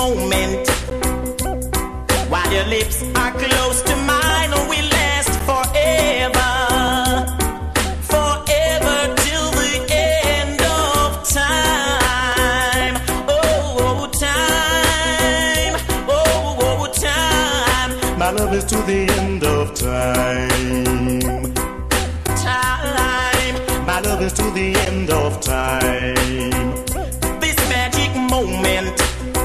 moment. While your lips are close to mine, we last forever. Forever till the end of time. Oh, time. Oh, time. My love is to the end of time. Time. My love is to the end of time.